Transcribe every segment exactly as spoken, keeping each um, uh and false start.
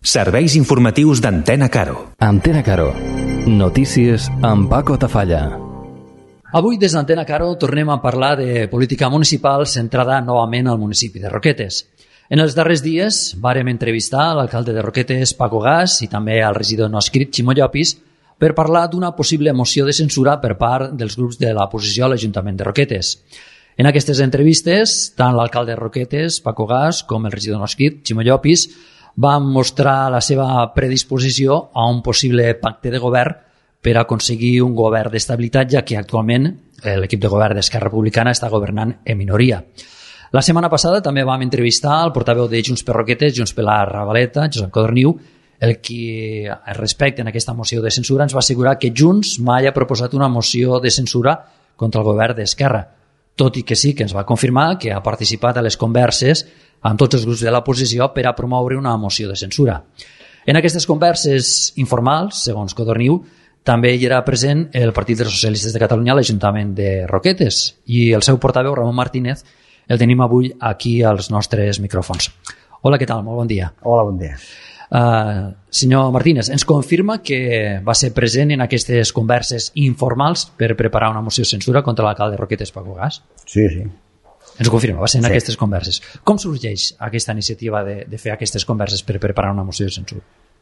Serveis informatius d'Antena Caro. Antena Caro. Notícies amb Paco Tafalla. Avui des d'Antena Caro tornem a parlar de política municipal centrada novament al municipi de Roquetes. En els darrers dies vàrem entrevistar l'alcalde de Roquetes, Paco Gas, i també al regidor no escrit, Ximo Llopis, per parlar d'una possible moció de censura per part dels grups de l'oposició a l'Ajuntament de Roquetes. En aquestes entrevistes, tant l'alcalde de Roquetes, Paco Gas, com el regidor no escrit, Ximo Llopis, van mostrar la seva predisposició a un possible pacte de govern per aconseguir un govern d'estabilitat, ja que actualment l'equip de govern d'Esquerra Republicana està governant en minoria. La setmana passada també vam entrevistar el portaveu de Junts per Roquetes, Junts per la Ravaleta, Josep Codorniu, el qui, respecte a aquesta moció de censura, ens va assegurar que Junts mai ha proposat una moció de censura contra el govern d'Esquerra, tot i que sí que ens va confirmar que ha participat a les converses amb tots els grups de l'oposició per a promoure una moció de censura. En aquestes converses informals, segons Codorniu, també hi era present el Partit dels Socialistes de Catalunya a l'Ajuntament de Roquetes i el seu portaveu, Ramon Martínez, el tenim avui aquí als nostres micròfons. Hola, què tal? Molt bon dia. Hola, bon dia. Uh, senyor Martínez, ens confirma que va ser present en aquestes converses informals per preparar una moció de censura contra l'alcalde de Roquetes, Paco Gas? Sí, sí. Ens ho confirma, va ser en sí. aquestes converses. Com sorgeix aquesta iniciativa de, de fer aquestes converses per preparar una moció de censura?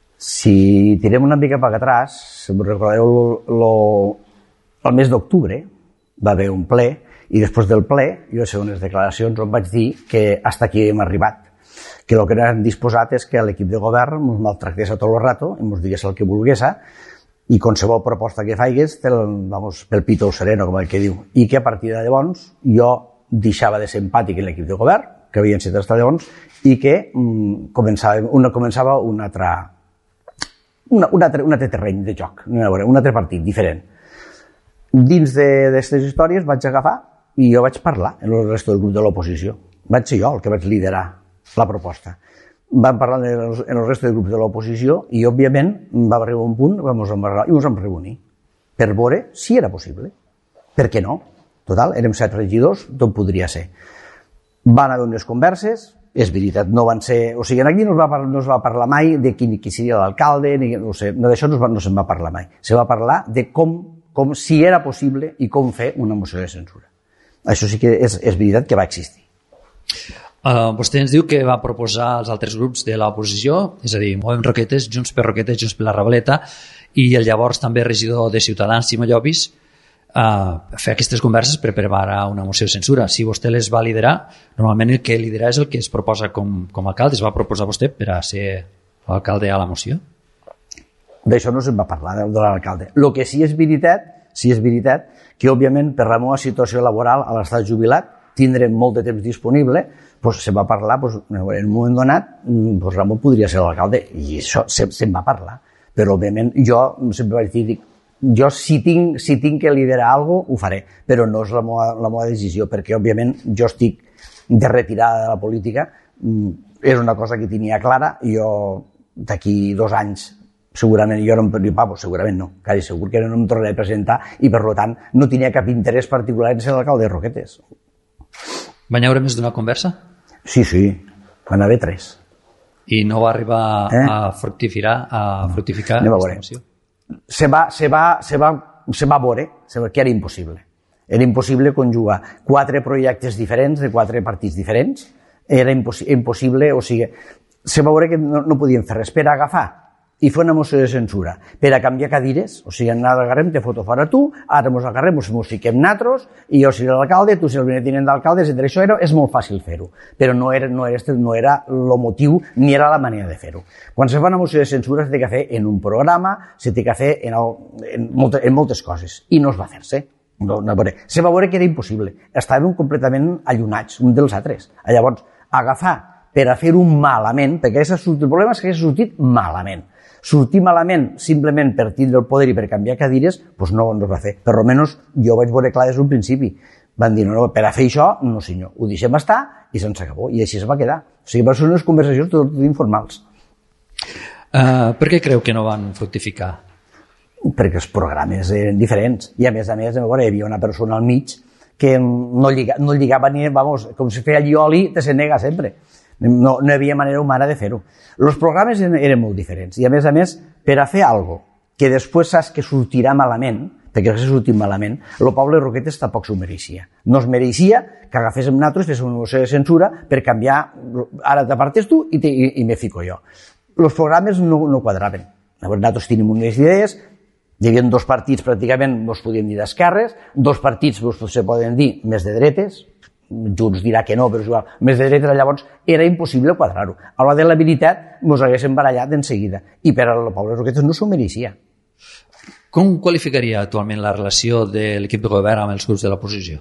Si tirem una mica per atrás, si us recordeu, lo, lo, el mes d'octubre va haver un ple i després del ple, jo sé unes declaracions on vaig dir que hasta aquí hem arribat, que el que no hem disposat és que l'equip de govern ens maltractés a tot el rato i ens digués el que volgués i qualsevol proposta que faigués vamos, pel pito o sereno, com el que diu, i que a partir de llavors jo deixava de ser empàtic en l'equip de govern, que havien set hasta llavors, i que mm, començava, una, començava un altre, una, un, altre, un altre terreny de joc, un altre partit diferent. Dins d'aquestes històries vaig agafar i jo vaig parlar en el resto del grup de l'oposició. Vaig ser jo el que vaig liderar la proposta. Vam parlar en el resto del grup de l'oposició i, òbviament, va arribar un punt vam parlar, i ens vam reunir per veure si era possible. Per què no? Total, érem set regidors, tot podria ser. Van haver unes converses, és veritat, no van ser... O sigui, aquí no es va parlar, no es va parlar mai de qui, qui seria l'alcalde, no sé, d'això no, no se'n va parlar mai. Se va parlar de com, com si era possible i com fer una moció de censura. Això sí que és, és veritat que va existir. Uh, vostè ens diu que va proposar als altres grups de l'oposició, és a dir, Movem Roquetes, Junts per Roquetes, Junts per la Ravaleta, i el llavors també regidor de Ciutadans, Ximo Llopis, uh, fer aquestes converses per preparar una moció de censura. Si vostè les va liderar, normalment el que lidera és el que es proposa com, com a alcalde. Es va proposar vostè per a ser l'alcalde a la moció? D'això no se'n va parlar, de l'alcalde. El que sí és veritat, sí és veritat, que òbviament per la meva situació laboral a l'estat jubilat tindrem molt de temps disponible, doncs se va parlar, doncs, en un moment donat, doncs Ramon podria ser l'alcalde, i això se'n se va parlar. Però, òbviament, jo sempre vaig dir, jo si tinc, si tinc que liderar alguna cosa, ho faré, però no és la meva, la meva decisió, perquè, òbviament, jo estic de retirada de la política, és una cosa que tenia clara, i jo d'aquí dos anys segurament jo no em preocupava, segurament no, quasi segur que no em tornaré a presentar i per tant no tenia cap interès particular en ser l'alcalde de Roquetes. Van haver més d'una conversa? Sí, sí, van haver tres. I no va arribar eh? a fructificar, a fructificar no. aquesta moció? Se va, se va, se va, se va veure que era impossible. Era impossible conjugar quatre projectes diferents de quatre partits diferents. Era impossi impossible, o sigui, se va veure que no, no podien fer res per agafar i fer una moció de censura, per a canviar cadires, o sigui, anar agarrem, te foto fora tu, ara mos agarrem, mos fiquem natros, i jo seré l'alcalde, tu seràs el tinent d'alcalde, etcètera. Això era, és molt fàcil fer-ho, però no era, no, era, no era el motiu ni era la manera de fer-ho. Quan se fa una moció de censura s'ha de fer en un programa, s'ha de fer en, el, en, moltes, en moltes coses, i no es va fer-se. No, no, se va veure que era impossible, estàvem completament allunats, un dels altres. Llavors, agafar per a fer-ho malament, perquè el problema és que s'ha sortit malament. Sortir malament simplement per tindre el poder i per canviar cadires, doncs no, no es va fer. Per almenys jo vaig veure clar des d'un principi. Van dir, no, no, per a fer això, no senyor, ho deixem estar i se'ns acabó. I així es va quedar. O sigui, van ser unes conversacions tot, tot informals. Uh, per què creu que no van fructificar? Perquè els programes eren diferents. I a més a més, hi havia una persona al mig que no lligava, no lligava ni, vamos, com si feia allioli, te se nega sempre. No, no hi havia manera humana de fer-ho. Els programes eren molt diferents i, a més a més, per a fer alguna cosa que després saps que sortirà malament, perquè si sortit malament, el poble de Roquetes tampoc s'ho mereixia. No es mereixia que agaféssim nosaltres, féssim una moció de censura per canviar, ara t'apartes tu i, te, i, i me fico jo. Els programes no, no quadraven. Llavors nosaltres tenim unes idees, hi havia dos partits pràcticament, no es podien dir d'esquerres, dos partits se poden dir més de dretes, Junts dirà que no, però és igual, més de dretes, llavors era impossible quadrar-ho. A l'hora de la veritat ens haguéssim barallat en seguida, i per al poble de Roquetes no s'ho mereixia. Com qualificaria actualment la relació de l'equip de govern amb els grups de l'oposició?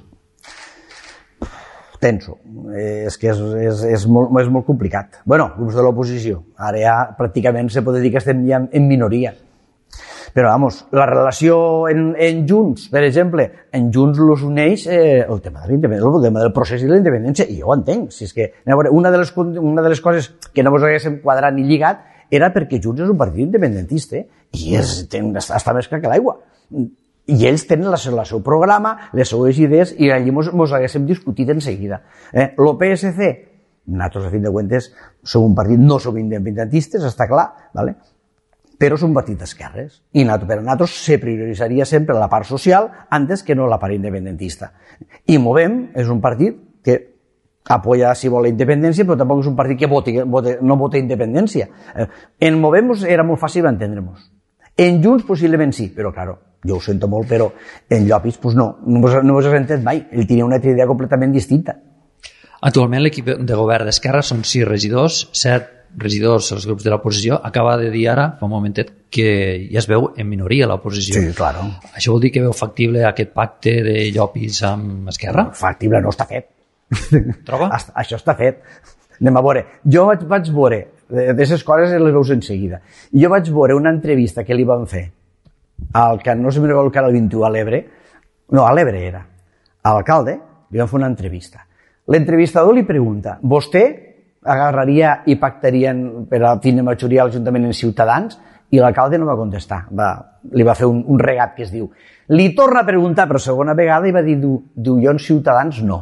Tenso. És que és, és, és, molt, és molt complicat. Bueno, grups de l'oposició. Ara ja pràcticament se pot dir que estem ja en minoria. Però, vamos, la relació en, en Junts, per exemple, en Junts els uneix eh, el tema de l'independència, el tema del procés i la independència, i jo ho entenc. Si és que, una de les, una de les coses que no ens haguéssim quadrat ni lligat era perquè Junts és un partit independentista i és, ten, està més clar que l'aigua. I ells tenen la, la seu programa, les seues idees, i allí mos, mos haguéssim discutit en seguida. Eh, el P S C, nosaltres, a fin de comptes, som un partit, no som independentistes, està clar, ¿vale? Però som un partit d'esquerres. I per a nosaltres se prioritzaria sempre la part social antes que no la part independentista. I Movem és un partit que apoya, si vol, la independència, però tampoc és un partit que vote, vote, no vota independència. En Movem era molt fàcil entendre-nos. En Junts possiblement sí, però, claro, jo ho sento molt, però en Llopis, pues no, no us has entès mai. Ell tenia una altra idea completament distinta. Actualment l'equip de govern d'Esquerra són sis regidors, set regidors als grups de l'oposició. Acaba de dir ara, fa un momentet, que ja es veu en minoria l'oposició. Sí, claro. Això vol dir que veu factible aquest pacte de Llopis amb Esquerra? Factible no està fet. Troba? Això està fet. Anem a veure. Jo vaig, vaig veure, d'aquestes coses les veus en seguida, jo vaig veure una entrevista que li van fer al que no sé si m'ho el canal vint-i-u a l'Ebre, no, a l'Ebre era, a l'alcalde, li van fer una entrevista. L'entrevistador li pregunta, vostè agarraria i pactarien per a tindre majoria a l'Ajuntament en Ciutadans? I l'alcalde no va contestar, va, li va fer un, un regat que es diu. Li torna a preguntar per segona vegada i va dir, diu, diu jo en Ciutadans no.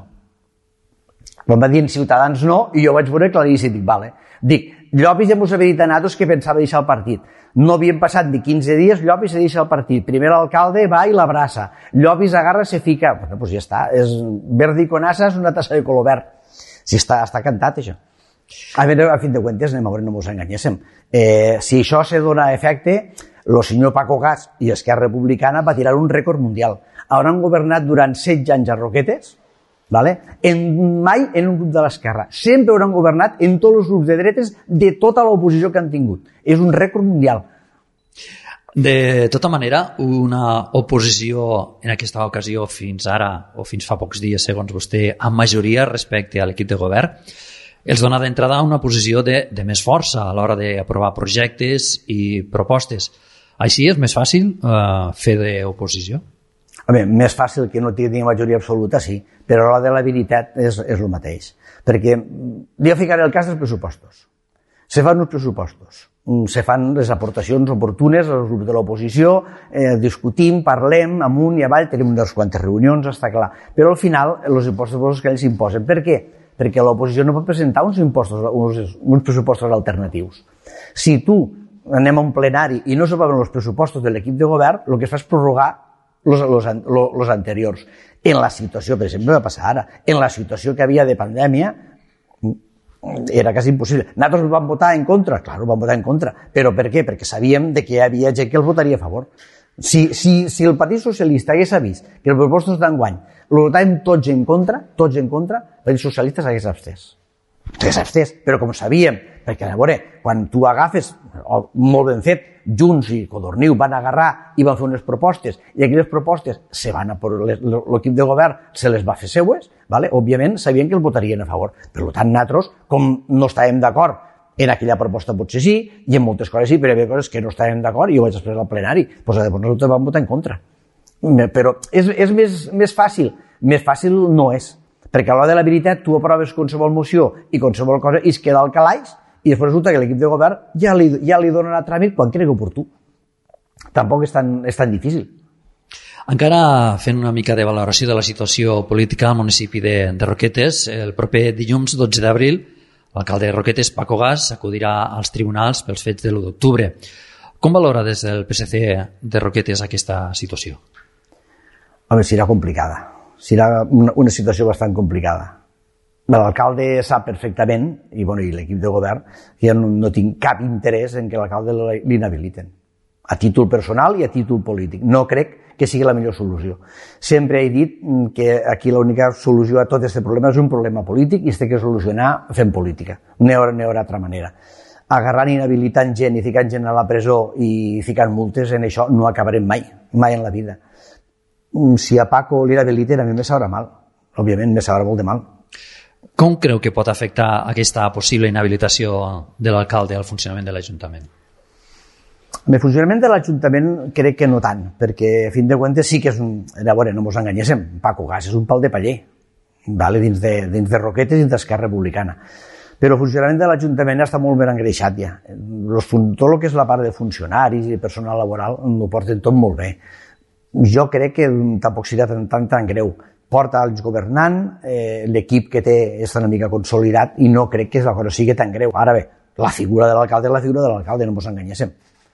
Em va dir en Ciutadans no, i jo vaig veure claríssim, dic, vale. Dic, Llopis ja mos havia dit a nosaltres que pensava deixar el partit. No havien passat ni quinze dies, Llopis se deixa el partit. Primer l'alcalde va i l'abraça. Llopis agarra, se fica... Bueno, doncs ja està, és verd i conassa, és una tassa de color verd. Si està, està cantat, això. A veure, a fin de comptes, anem a veure, no mos enganyéssim. Eh, si això se dona efecte, el senyor Paco Gas i Esquerra Republicana va tirar un rècord mundial. Hauran governat durant setze anys a Roquetes, vale? En, mai en un grup de l'esquerra. Sempre hauran governat en tots els grups de dretes de tota l'oposició que han tingut. És un rècord mundial. De tota manera, una oposició en aquesta ocasió fins ara, o fins fa pocs dies, segons vostè, amb majoria respecte a l'equip de govern, els dona d'entrada una posició de, de més força a l'hora d'aprovar projectes i propostes. Així és més fàcil eh, fer d'oposició? A veure, més fàcil que no tingui majoria absoluta, sí, però a l'hora de la veritat és, és el mateix. Perquè jo ficaré el cas dels pressupostos. Se fan uns pressupostos, se fan les aportacions oportunes als grups de l'oposició, eh, discutim, parlem, amunt i avall, tenim unes quantes reunions, està clar. Però al final, els impostos que ells imposen. Per què? Perquè l'oposició no pot presentar uns impostos, uns, uns pressupostos alternatius. Si tu anem a un plenari i no s'aproven els pressupostos de l'equip de govern, el que es fa és prorrogar los, los, los anteriors. En la situació, per exemple, va passar ara, en la situació que havia de pandèmia, era quasi impossible. Nosaltres vam votar en contra? Clar, vam votar en contra. Però per què? Perquè sabíem de que hi havia gent que els votaria a favor. Si, si, si el Partit Socialista hagués vist que els pressupostos d'enguany el votàvem tots en contra, tots en contra, el Partit Socialista s'hagués abstès. S'hagués abstès, però com sabíem, perquè a veure, quan tu agafes, molt ben fet, Junts i Codorniu van agarrar i van fer unes propostes, i aquelles propostes se van a por l'equip de govern se les va fer seues, vale? Òbviament sabien que els votarien a favor. Per tant, nosaltres, com no estàvem d'acord en aquella proposta potser sí, i en moltes coses sí, però hi havia coses que no estàvem d'acord i ho vaig expressar al plenari. Doncs llavors nosaltres vam votar en contra. Però és, és més, més fàcil. Més fàcil no és. Perquè a l'hora de la veritat tu aproves qualsevol moció i qualsevol cosa i es queda al calaix i després resulta que l'equip de govern ja li, ja li donen a tràmit quan cregui oportú. Tampoc és tan, és tan difícil. Encara fent una mica de valoració de la situació política al municipi de, de Roquetes, el proper dilluns dotze d'abril L'alcalde de Roquetes, Paco Gas, acudirà als tribunals pels fets de l'u d'octubre. Com valora des del P S C de Roquetes aquesta situació? Home, serà complicada. Serà una, una situació bastant complicada. L'alcalde sap perfectament, i, bueno, i l'equip de govern, que jo no, no tinc cap interès en que l'alcalde l'inhabiliten. A títol personal i a títol polític. No crec que sigui la millor solució. Sempre he dit que aquí l'única solució a tot aquest problema és un problema polític i es té que solucionar fent política. No hi haurà, no hi haurà altra manera. Agarrant, inhabilitant gent i ficant gent a la presó i ficant multes, en això no acabarem mai, mai en la vida. Si a Paco l'inhabiliten, a mi me sabrà mal. Òbviament, me sabrà molt de mal. Com creu que pot afectar aquesta possible inhabilitació de l'alcalde al funcionament de l'Ajuntament? El funcionament de l'Ajuntament crec que no tant, perquè a fin de comptes sí que és un... A veure, no ens enganyéssim, Paco Gas és un pal de paller, vale? dins, de, dins de Roquetes i dins d'Esquerra Republicana. Però el funcionament de l'Ajuntament està molt ben engreixat ja. Los, tot el que és la part de funcionaris i personal laboral ho porten tot molt bé. Jo crec que tampoc serà tan, tan, tan greu. Porta anys governant, eh, l'equip que té és una mica consolidat i no crec que la cosa sigui tan greu. Ara bé, la figura de l'alcalde és la figura de l'alcalde, no ens enganyéssim.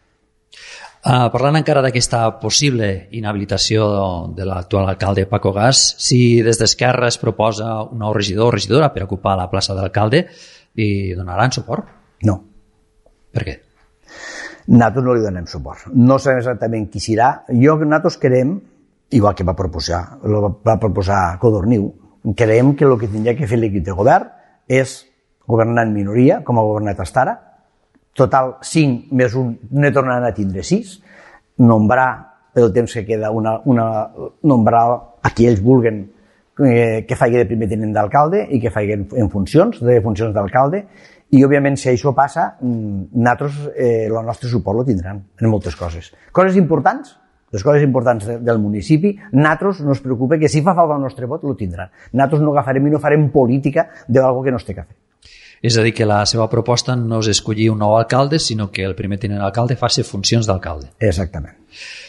Uh, parlant encara d'aquesta possible inhabilitació de l'actual alcalde Paco Gas, si des d'Esquerra es proposa un nou regidor o regidora per ocupar la plaça d'alcalde, li donaran suport? No. Per què? Nosaltres no li donem suport. No sabem exactament qui serà. Jo, nosaltres creiem, igual que va proposar, va proposar Codorniu, creiem que el que tindria que fer l'equip de govern és governar en minoria, com ha governat fins ara, total cinc més un, ne tornaran a tindre sis, nombrar pel temps que queda una, una nombrar a qui ells vulguen eh, que faci de primer tinent d'alcalde i que faci en funcions, de funcions d'alcalde, i òbviament si això passa, nosaltres eh, el nostre suport lo tindran en moltes coses. Coses importants, les coses importants de, del municipi, nosaltres no es preocupa que si fa falta el nostre vot lo tindran. Nosaltres no agafarem i no farem política d'algo que no es té que fer. És a dir, que la seva proposta no és escollir un nou alcalde, sinó que el primer tinent d'alcalde faci funcions d'alcalde. Exactament.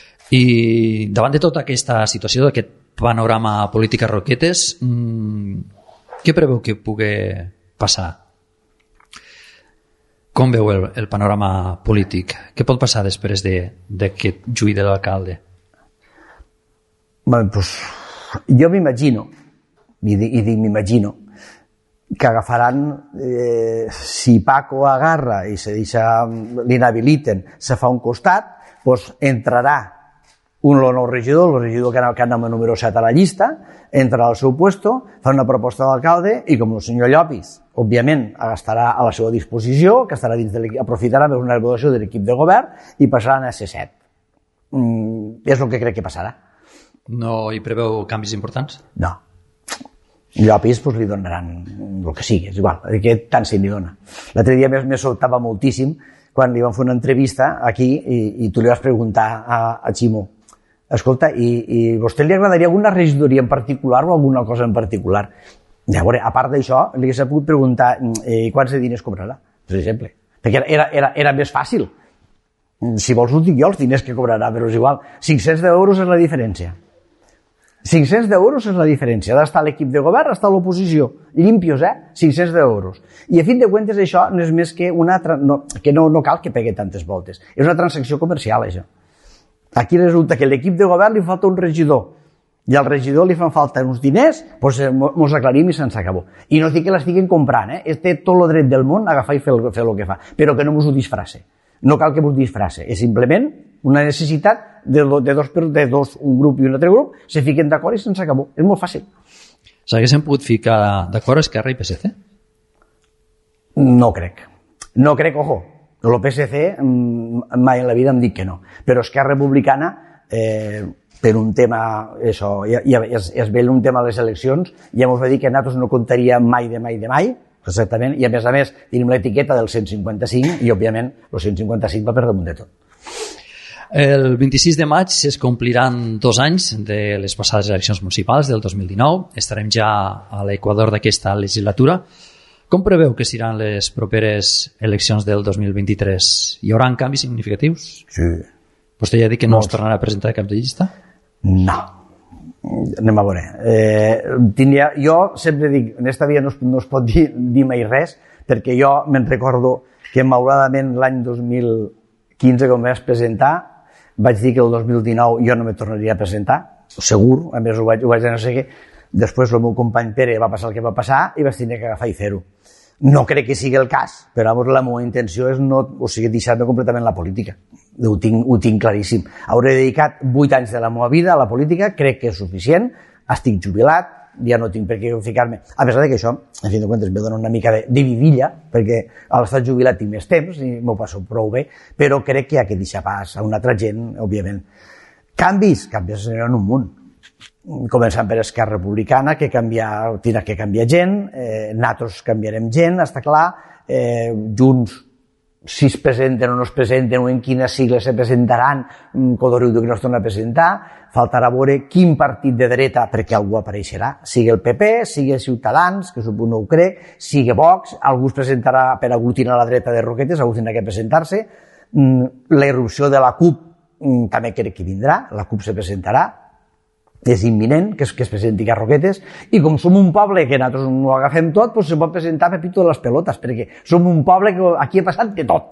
I davant de tota aquesta situació, d'aquest panorama polític a Roquetes, mmm, què preveu que pugui passar? Com veu el, el panorama polític? Què pot passar després d'aquest de, juí de l'alcalde? Bueno, pues, jo m'imagino, i dic, i dic m'imagino, que agafaran, eh, si Paco agarra i se deixa, l'inhabiliten, se fa un costat, pues entrarà un nou regidor, el regidor que anava amb el número set a la llista, entrarà al seu puesto, fa una proposta d'alcalde i com el senyor Llopis, òbviament, estarà a la seva disposició, que estarà dins de l'equip, aprofitarà per una votació de l'equip de govern i passaran a C set. Mm, és el que crec que passarà. No hi preveu canvis importants? No. Llopis pues, li donaran el que sigui, és igual, que tant se li dona. L'altre dia més me soltava moltíssim quan li van fer una entrevista aquí i, i tu li vas preguntar a, a Ximo, escolta, i, i a vostè li agradaria alguna regidoria en particular o alguna cosa en particular? Llavors, a part d'això, li hagués pogut preguntar eh, quants de diners cobrarà, per exemple, perquè era, era, era més fàcil. Si vols ho dic jo, els diners que cobrarà, però és igual. cinc-cents euros és la diferència. cinc-cents euros és la diferència. Ha d'estar l'equip de govern, està l'oposició. Limpios, eh? cinc-cents euros. I a fin de comptes això no és més que una... No, que no, no cal que pegui tantes voltes. És una transacció comercial, això. Aquí resulta que l'equip de govern li falta un regidor i al regidor li fan falta uns diners, doncs mos aclarim i se'ns acabó. I no dic que l'estiguin comprant, eh? Té tot el dret del món a agafar i fer el, fer el que fa, però que no mos ho disfrace. No cal que mos disfrace. És simplement una necessitat de, de, dos, de dos, un grup i un altre grup, se fiquen d'acord i se'ns acabó. És molt fàcil. S'haguessin pogut ficar d'acord Esquerra i P S C? No crec. No crec, ojo. El P S C mai en la vida em dic que no. Però Esquerra Republicana, eh, per un tema, això, ja, ja es, es ve un tema de les eleccions, ja ens va dir que nosaltres no comptaríem mai de mai de mai, exactament, i a més a més tenim l'etiqueta del cent cinquanta-cinc i òbviament el cent cinquanta-cinc va per damunt de tot. El vint-i-sis de maig es compliran dos anys de les passades eleccions municipals del dos mil dinou. Estarem ja a l'equador d'aquesta legislatura. Com preveu que seran les properes eleccions del dos mil vint-i-tres? Hi haurà canvis significatius? Sí. Vostè ja ha dit que no es tornarà a presentar cap de llista? No. Anem a veure. Eh, tindria, jo sempre dic, en esta vida no es, no es pot dir, dir mai res, perquè jo me'n recordo que malauradament l'any dos mil quinze, quan vaig presentar, vaig dir que el dos mil dinou jo no me tornaria a presentar, segur, a més ho vaig, ho vaig dir no sé què. Després el meu company Pere va passar el que va passar i vaig tenir que agafar i fer-ho. No crec que sigui el cas, però la meva intenció és no, o sigui, deixar-me completament la política. Ho tinc, ho tinc claríssim. Hauré dedicat vuit anys de la meva vida a la política, crec que és suficient, estic jubilat, ja no tinc per què ficar-me. A pesar de que això, en fi de comptes, me dona una mica de, de vidilla, perquè a l'estat jubilat tinc més temps i m'ho passo prou bé, però crec que hi ha que deixar pas a una altra gent, òbviament. Canvis, canvis en un munt. Començant per Esquerra Republicana, que canvia, tindrà que canviar gent, eh, nosaltres canviarem gent, està clar, eh, Junts, si es presenten o no es presenten, o en quines sigles se presentaran, Codorniu diu que no es torna a presentar, faltarà veure quin partit de dreta, perquè algú apareixerà, sigui el P P, sigui Ciutadans, que suposo no ho crec, sigui Vox, algú es presentarà per aglutinar la dreta de Roquetes, algú tindrà que presentar-se, la irrupció de la CUP també crec que vindrà, la CUP se presentarà, és imminent que es, que es presenti a Roquetes, i com som un poble que nosaltres no ho agafem tot, doncs se pot presentar Pepito de les pelotes, perquè som un poble que aquí ha passat de tot.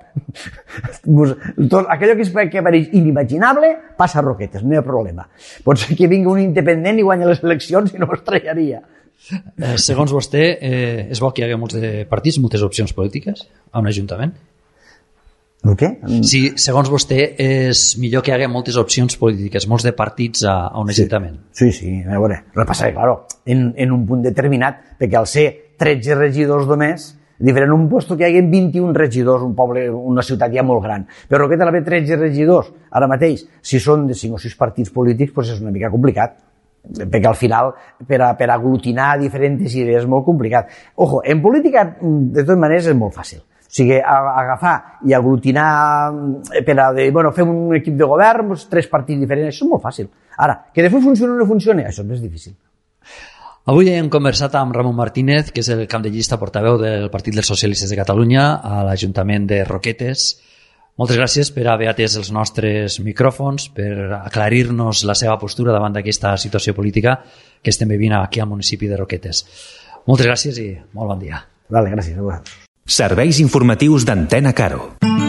tot aquello que, és, que pareix inimaginable passa a Roquetes, no hi ha problema. Pot ser que vingui un independent i guanya les eleccions i no ho estranyaria. Eh, segons vostè, eh, és bo que hi hagi molts partits, moltes opcions polítiques a un ajuntament? El què? Sí, segons vostè, és millor que hi hagi moltes opcions polítiques, molts de partits a, a un ajuntament. Sí, sí, sí. A veure, el que passa és que, claro, en, en un punt determinat, perquè al ser tretze regidors només, diferent un lloc que hi hagi vint-i-un regidors, un poble, una ciutat ja molt gran. Però que té tretze regidors, ara mateix, si són de cinc o sis partits polítics, doncs és una mica complicat. Perquè al final, per, a, per aglutinar diferents idees és molt complicat. Ojo, en política, de totes maneres, és molt fàcil. O sigui, agafar i aglutinar per a dir, bueno, fem un equip de govern, tres partits diferents, això és molt fàcil. Ara, que després funcioni o no funcioni, això és més difícil. Avui hem conversat amb Ramon Martínez, que és el cap de llista portaveu del Partit dels Socialistes de Catalunya a l'Ajuntament de Roquetes. Moltes gràcies per haver atès els nostres micròfons, per aclarir-nos la seva postura davant d'aquesta situació política que estem vivint aquí al municipi de Roquetes. Moltes gràcies i molt bon dia. Vale, gràcies a vosaltres. Serveis informatius d'Antena Caro.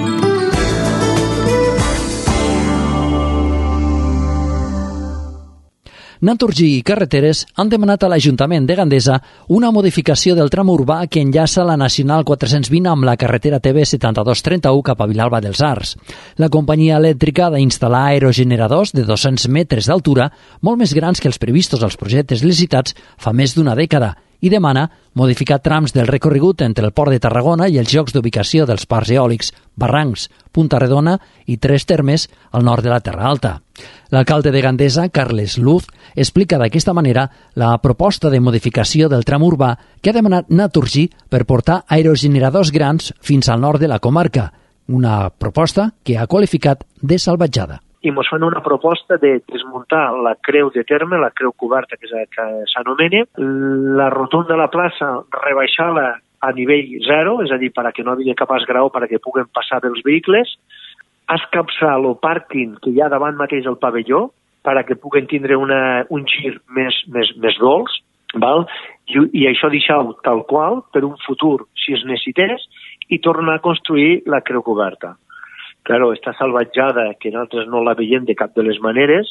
Naturgy i Carreteres han demanat a l'Ajuntament de Gandesa una modificació del tram urbà que enllaça la Nacional quatre-cents vint amb la carretera T B setanta-dos trenta-u cap a Vilalba dels Arcs. La companyia elèctrica ha d'instal·lar aerogeneradors de dos-cents metres d'altura, molt més grans que els previstos als projectes licitats fa més d'una dècada, i demana modificar trams del recorregut entre el Port de Tarragona i els llocs d'ubicació dels parcs eòlics Barrancs, Punta Redona i Tres Termes al nord de la Terra Alta. L'alcalde de Gandesa, Carles Luz, explica d'aquesta manera la proposta de modificació del tram urbà que ha demanat Naturgy per portar aerogeneradors grans fins al nord de la comarca, una proposta que ha qualificat de salvatjada. I ens fan una proposta de desmuntar la creu de terme, la creu coberta que s'anomena, la rotonda de la plaça, rebaixar-la a nivell zero, és a dir, perquè no hi hagi cap esgraó perquè puguen passar els vehicles, escapçar el pàrquing que hi ha davant mateix del pavelló perquè puguen tindre una, un gir més, més, més dolç, val? I, i això deixar-ho tal qual per un futur, si es necessités, i tornar a construir la creu coberta. Claro, esta salvatjada, que nosaltres no la veiem de cap de les maneres,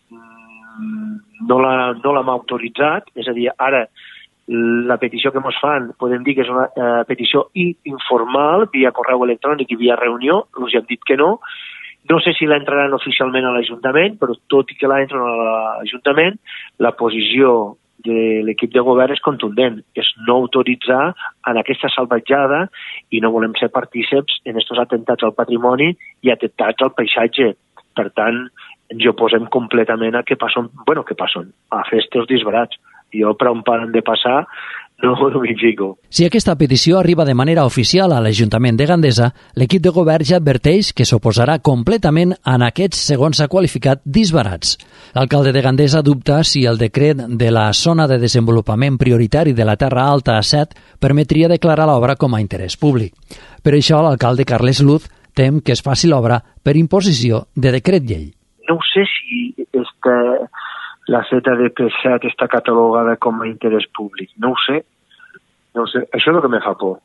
no la, no l'hem autoritzat, és a dir, ara la petició que ens fan, podem dir que és una uh, petició informal, via correu electrònic i via reunió, els hem dit que no. No sé si l'entraran oficialment a l'Ajuntament, però tot i que l'entren a l'Ajuntament, la posició de l'equip de govern és contundent, és no autoritzar en aquesta salvatjada i no volem ser partíceps en aquests atemptats al patrimoni i atemptats al paisatge. Per tant, ens oposem completament a que passen, bueno, que passen, a fer estos disbarats. Jo, per on paren de passar, no, no m'hi fico. Si aquesta petició arriba de manera oficial a l'Ajuntament de Gandesa, l'equip de govern ja adverteix que s'oposarà completament en aquests, segons s'ha qualificat, disbarats. L'alcalde de Gandesa dubta si el decret de la zona de desenvolupament prioritari de la Terra Alta a set permetria declarar l'obra com a interès públic. Per això, l'alcalde Carles Luz tem que es faci l'obra per imposició de decret llei. No sé si este... la Z D P set està catalogada com a interès públic. No ho sé. No ho sé. Això és el que me fa por.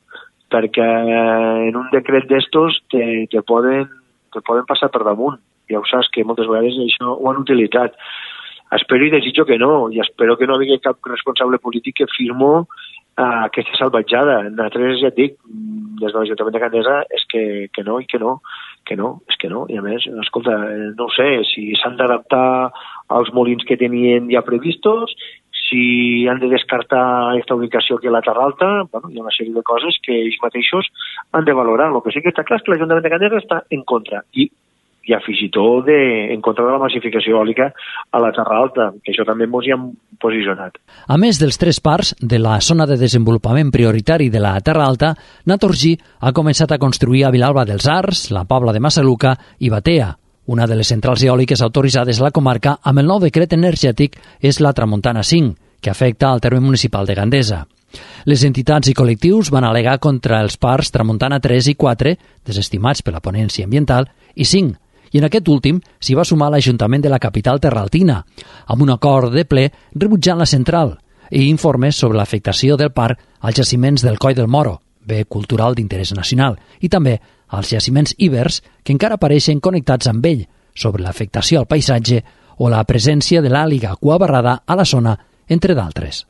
perquè en un decret d'estos te, te, poden, te poden passar per damunt. Ja ho saps que moltes vegades això ho han utilitzat. Espero i desitjo que no, i espero que no hi hagi cap responsable polític que firmo uh, aquesta salvatjada. Nosaltres, ja et dic, des de l'Ajuntament de Gandesa, és que, que no, i que no, que no, és que no. I a més, escolta, no ho sé, si s'han d'adaptar als molins que tenien ja previstos, si han de descartar aquesta ubicació que és la Terra Alta, bueno, hi ha una sèrie de coses que ells mateixos han de valorar. El que sí que està clar és que l'Ajuntament de Gandesa està en contra, i, i fins i tot de, en contra de la massificació eòlica a la Terra Alta, que això també ens hi hem posicionat. A més dels tres parcs de la zona de desenvolupament prioritari de la Terra Alta, Naturgy ha començat a construir a Vilalba dels Arcs, la Pobla de Massaluca i Batea. Una de les centrals eòliques autoritzades a la comarca amb el nou decret energètic és la Tramuntana cinc, que afecta al terme municipal de Gandesa. Les entitats i col·lectius van al·legar contra els parcs Tramuntana tres i quatre, desestimats per la ponència ambiental, i cinc, i en aquest últim s'hi va sumar l'Ajuntament de la capital terraltina, amb un acord de ple rebutjant la central i informes sobre l'afectació del parc als jaciments del Coll del Moro, bé cultural d'interès nacional, i també als jaciments ibers que encara apareixen connectats amb ell, sobre l'afectació al paisatge o la presència de l'àliga cuabarrada a la zona, entre d'altres.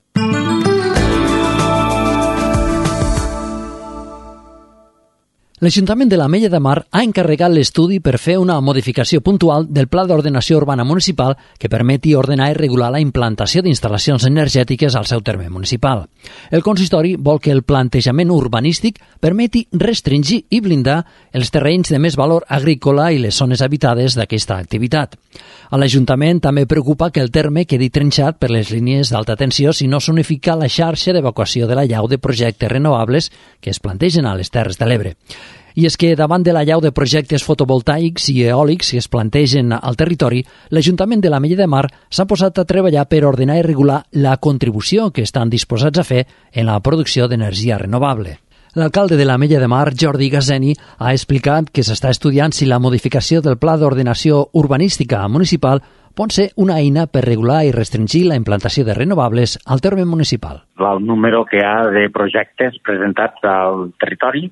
L'Ajuntament de l'Ametlla de Mar ha encarregat l'estudi per fer una modificació puntual del Pla d'Ordenació Urbana Municipal que permeti ordenar i regular la implantació d'instal·lacions energètiques al seu terme municipal. El consistori vol que el plantejament urbanístic permeti restringir i blindar els terrenys de més valor agrícola i les zones habitades d'aquesta activitat. A l'Ajuntament també preocupa que el terme quedi trinxat per les línies d'alta tensió si no s'unifica la xarxa d'evacuació de la llau de projectes renovables que es plantegen a les Terres de l'Ebre. I és que davant de la llau de projectes fotovoltaics i eòlics que es plantegen al territori, l'Ajuntament de l'Ametlla de Mar s'ha posat a treballar per ordenar i regular la contribució que estan disposats a fer en la producció d'energia renovable. L'alcalde de l'Ametlla de Mar, Jordi Gazeni, ha explicat que s'està estudiant si la modificació del Pla d'Ordenació Urbanística Municipal pot ser una eina per regular i restringir la implantació de renovables al terme municipal. El número que hi ha de projectes presentats al territori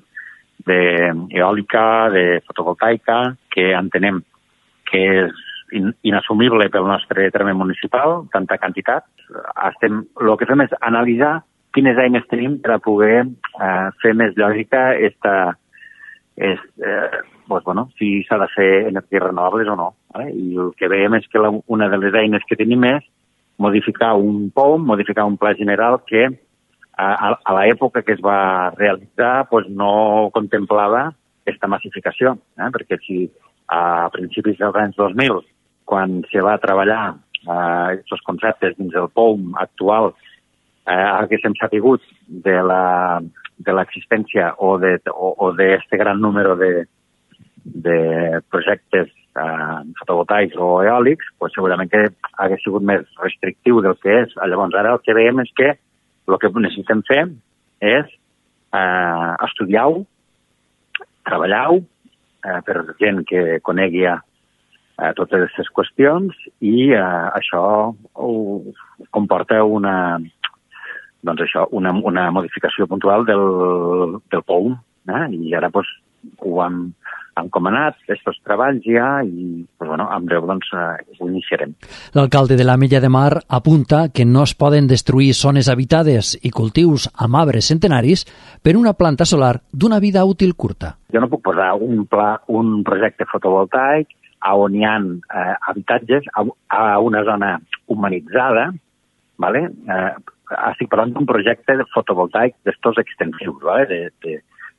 d'eòlica, de fotovoltaica, que entenem que és in, inassumible pel nostre terme municipal, tanta quantitat. Estem, el que fem és analitzar quines eines tenim per a poder eh, fer més lògica esta, és, eh, doncs, bueno, si s'ha de fer energies renovables o no. Eh? I el que veiem és que la, una de les eines que tenim és modificar un P O M, modificar un pla general que a, a l'època que es va realitzar pues, no contemplava aquesta massificació, eh? perquè si a principis dels anys dos mil, quan se va treballar aquests eh, conceptes dins del P O M actual, eh, haguéssim sapigut de la de l'existència o de o, o d'este gran número de, de projectes eh, fotovoltaics o eòlics, pues segurament que hagués sigut més restrictiu del que és. Llavors, ara el que veiem és que el que necessitem fer és eh, estudiar-ho, treballar-ho eh, per gent que conegui eh, totes aquestes qüestions i eh, això ho comporta una, doncs això, una, una modificació puntual del, del P O M. Eh? I ara pues, ho hem encomanat, aquests treballs ja, i pues, bueno, en breu doncs, eh, ho iniciarem. L'alcalde de l'Ametlla de Mar apunta que no es poden destruir zones habitades i cultius amb arbres centenaris per una planta solar d'una vida útil curta. Jo no puc posar un, pla, un projecte fotovoltaic on hi ha eh, habitatges a, a una zona humanitzada, ¿vale? eh, estic parlant d'un projecte fotovoltaic d'estos extensius, ¿vale? de, de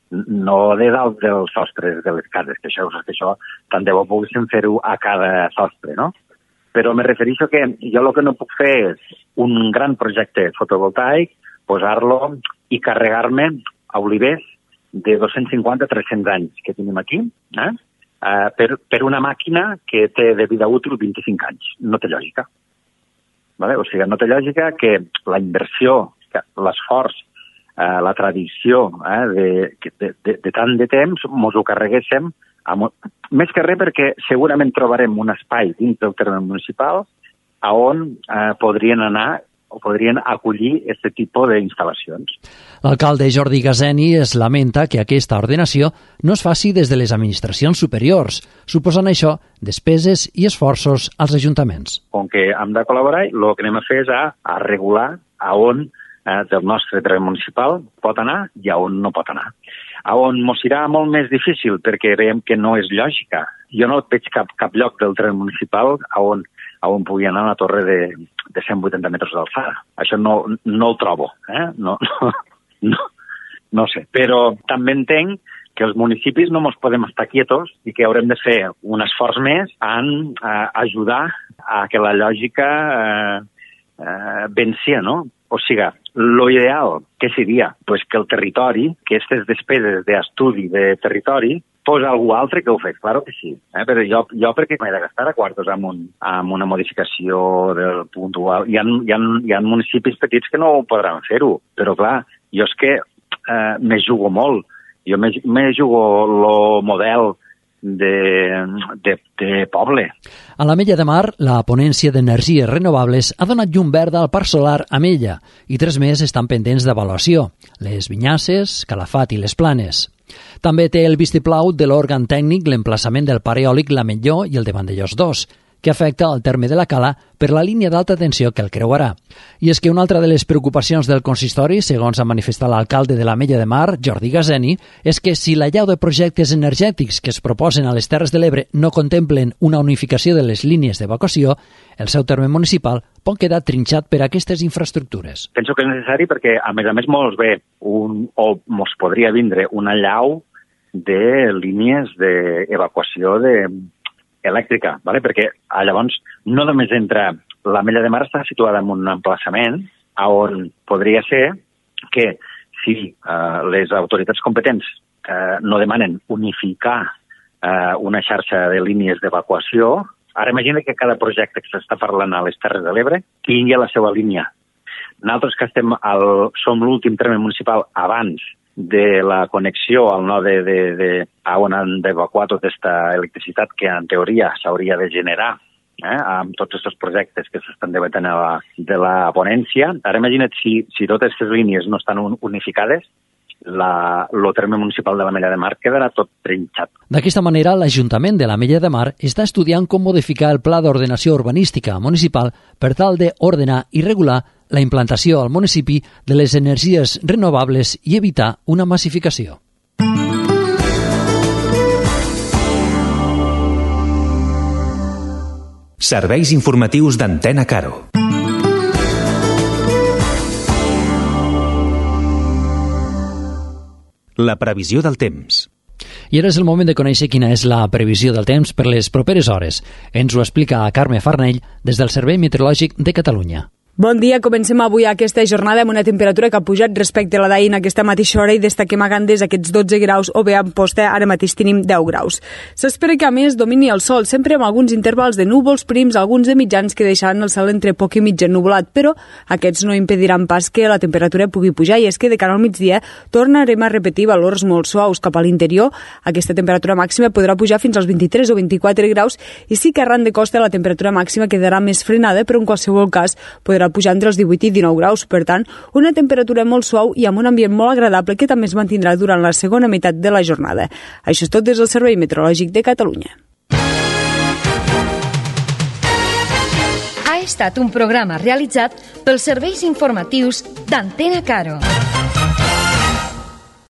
no de dalt dels sostres de les cases, que això, que això tant de bo poguéssim fer-ho a cada sostre, no? Però me refereixo que jo el que no puc fer és un gran projecte fotovoltaic, posar-lo i carregar-me a olivers de dos-cents cinquanta a tres-cents anys que tenim aquí, eh? Uh, per, per una màquina que té de vida útil vint-i-cinc anys. No té lògica. Vale? O sigui, no té lògica que la inversió, l'esforç, Uh, la tradició eh, de, de, de, de tant de temps mos ho carreguéssim, amb, més que res perquè segurament trobarem un espai dins del terme municipal a on uh, podrien anar o podrien acollir aquest tipus d'instal·lacions. L'alcalde Jordi Gazeni es lamenta que aquesta ordenació no es faci des de les administracions superiors, suposant això despeses i esforços als ajuntaments. Com que hem de col·laborar, el que anem a fer és a, a regular a on eh, del nostre terreny municipal pot anar i a on no pot anar. A on mos serà molt més difícil perquè veiem que no és lògica. Jo no veig cap, cap lloc del terreny municipal a on, a on pugui anar una torre de, de cent vuitanta metres d'alçada. Això no, no el trobo, eh? no, no, no, no sé. Però també entenc que els municipis no ens podem estar quietos i que haurem de fer un esforç més en eh, ajudar a que la lògica eh, eh, vencia, no? O sigui, lo ideal, què seria? Pues que el territori, que aquestes despeses d'estudi de territori, fos algú altre que ho fes, claro que sí. Eh? Però jo, jo perquè m'he de gastar a quartos amb, un, amb una modificació del puntual. Hi ha, hi, ha, hi ha municipis petits que no podran fer-ho, però clar, jo és que eh, me jugo molt. Jo me, me jugo el model de, de, de poble. A l'Ametlla de Mar, la ponència d'energies renovables ha donat llum verda al parc solar Ametlla i tres més estan pendents d'avaluació: les Vinyasses, Calafat i les Planes. També té el vistiplau de l'òrgan tècnic l'emplaçament del parc eòlic l'Ametlló i el de Vandellós dos, que afecta el terme de la Cala per la línia d'alta tensió que el creuarà. I és que una altra de les preocupacions del consistori, segons ha manifestat l'alcalde de l'Ametlla de Mar, Jordi Gazeni, és que si la llau de projectes energètics que es proposen a les Terres de l'Ebre no contemplen una unificació de les línies d'evacuació, el seu terme municipal pot quedar trinxat per aquestes infraestructures. Penso que és necessari perquè, a més a més, mos ve un, o mos podria vindre una llau de línies d'evacuació de elèctrica, ¿vale? Perquè llavors no només entra... L'Ametlla de Mar està situada en un emplaçament on podria ser que si eh, les autoritats competents eh, no demanen unificar eh, una xarxa de línies d'evacuació, ara imagina que cada projecte que s'està parlant a les Terres de l'Ebre tingui la seva línia. Nosaltres que estem al, som l'últim terme municipal abans de la connexió al node de, de, de, a on han d'evacuar tota aquesta electricitat que en teoria s'hauria de generar eh, amb tots aquests projectes que s'estan debatent a la, de la ponència. Ara imagina't si, si totes aquestes línies no estan unificades, la, el terme municipal de l'Ametlla de Mar quedarà tot trinxat. D'aquesta manera, l'Ajuntament de l'Ametlla de Mar està estudiant com modificar el Pla d'Ordenació Urbanística Municipal per tal d'ordenar i regular la implantació al municipi de les energies renovables i evitar una massificació. Serveis informatius d'Antena Caro. La previsió del temps. I ara és el moment de conèixer quina és la previsió del temps per les properes hores. Ens ho explica Carme Farnell des del Servei Meteorològic de Catalunya. Bon dia, comencem avui aquesta jornada amb una temperatura que ha pujat respecte a la d'ahir en aquesta mateixa hora i destaquem a Gandés aquests dotze graus o bé a Amposta ara mateix tenim deu graus. S'espera que a més domini el sol, sempre amb alguns intervals de núvols prims, alguns de mitjans que deixaran el cel entre poc i mig ennuvolat, però aquests no impediran pas que la temperatura pugui pujar i és que de cara al migdia tornarem a repetir valors molt suaus cap a l'interior. Aquesta temperatura màxima podrà pujar fins als vint-i-tres o vint-i-quatre graus i sí que arran de costa la temperatura màxima quedarà més frenada, però en qualsevol cas podrà pujar entre els divuit i dinou graus. Per tant, una temperatura molt suau i amb un ambient molt agradable que també es mantindrà durant la segona meitat de la jornada. Això és tot des del Servei Meteorològic de Catalunya. Ha estat un programa realitzat pels serveis informatius d'Antena Caro.